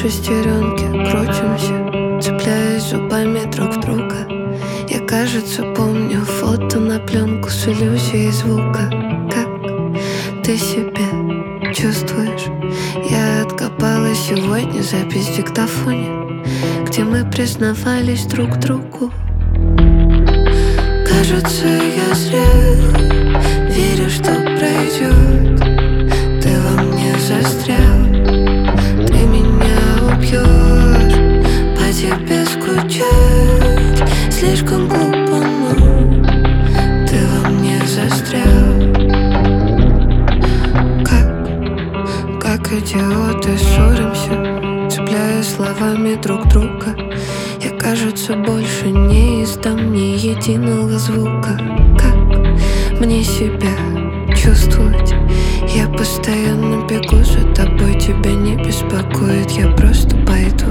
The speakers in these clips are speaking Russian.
шестеренке крутимся, цепляясь зубами друг в друга. Я, кажется, помню фото на пленку с иллюзией звука. Как ты себя чувствуешь? Я откопала сегодня запись в диктофоне, где мы признавались друг другу. Кажется, я зря верю, что пройдет. Ты во мне застрял, ты меня убьешь. По тебе скучать слишком глупо, но ты во мне застрял. Как идиоты ссоримся, цепляя словами друг друга. Я, кажется, больше не издам ни единого звука. Как мне себя чувствовать? Я постоянно бегу за тобой, тебя не беспокоит, я просто пойду.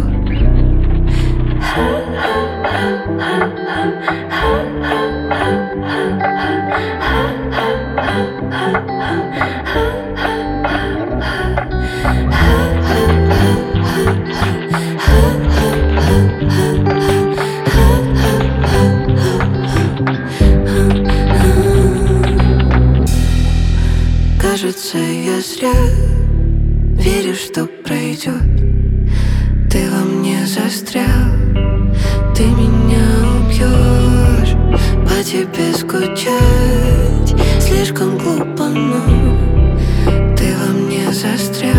Кажется, я зря верю, что пройдет. Ты во мне застрял, ты меня убьешь. По тебе скучать слишком глупо, но ты во мне застрял.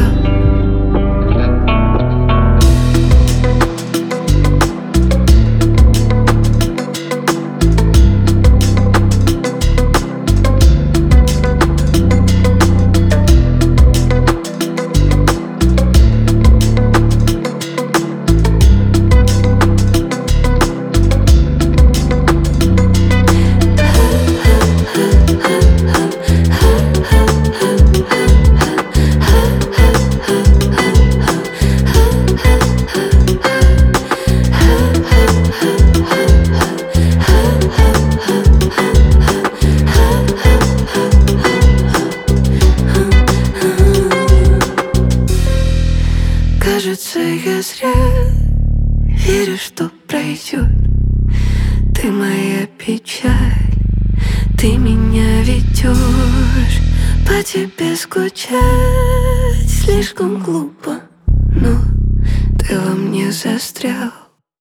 Кажется, я зря верю, что пройдет. Ты моя печаль, ты меня ведешь. По тебе скучать слишком глупо, но ты во мне застрял.